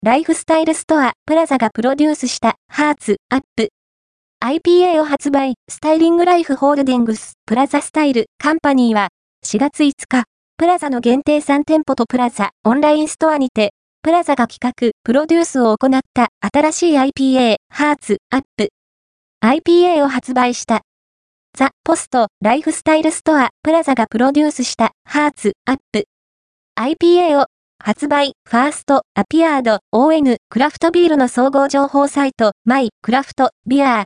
ライフスタイルストアプラザがプロデュースしたハーツアップ。IPA を発売、スタイリングライフホールディングスプラザスタイルカンパニーは4月5日、プラザの限定3店舗とプラザオンラインストアにて、プラザが企画、プロデュースを行った新しい IPA ハーツアップ。IPA を発売した。ザ・ポストライフスタイルストアプラザがプロデュースしたハーツアップ。IPA を発売、ファースト、アピアード、ON、クラフトビールの総合情報サイト、マイ、クラフト、ビアー、